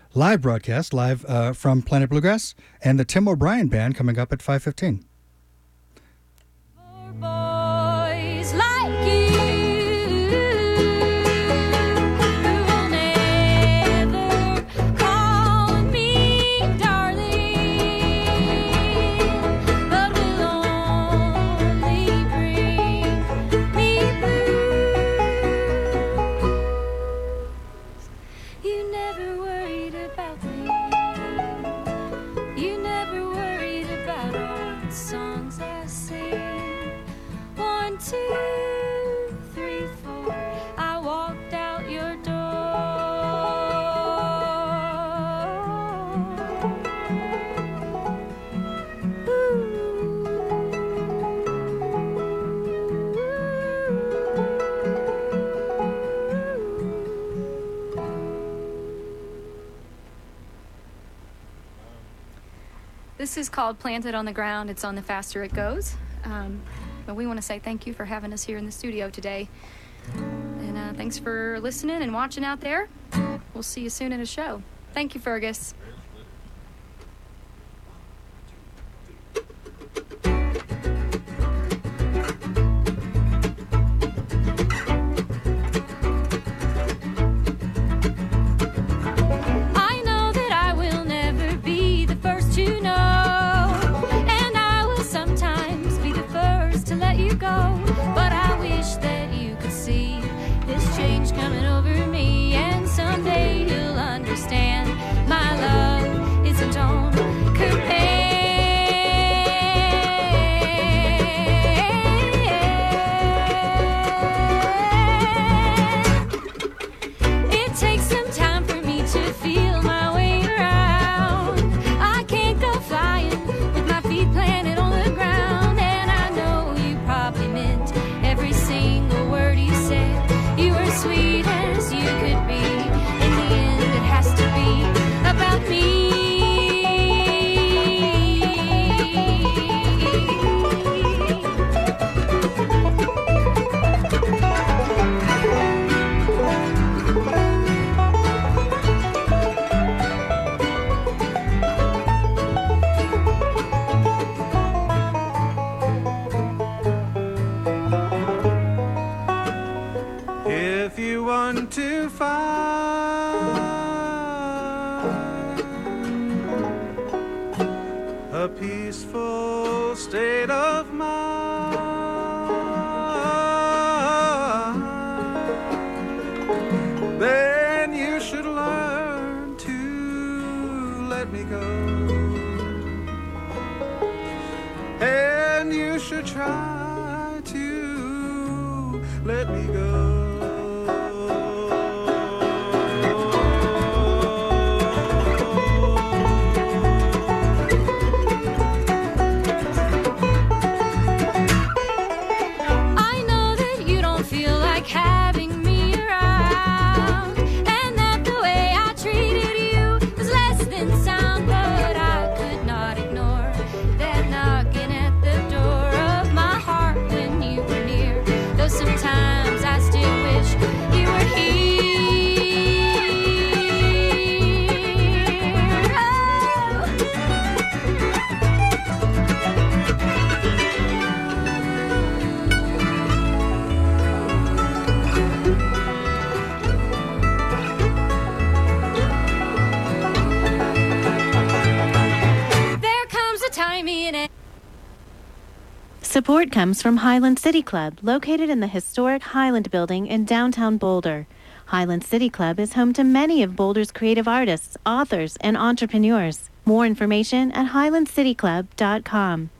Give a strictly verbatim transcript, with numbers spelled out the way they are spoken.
live broadcast, live uh, from Planet Bluegrass, and the Tim O'Brien Band coming up at five fifteen. Boys like you. This is called Planted on the Ground. It's on The Faster It Goes. Um, but we want to say thank you for having us here in the studio today. And uh, thanks for listening and watching out there. We'll see you soon at a show. Thank you, Fergus. Support comes from Highland City Club, located in the historic Highland Building in downtown Boulder. Highland City Club is home to many of Boulder's creative artists, authors, and entrepreneurs. More information at highland city club dot com.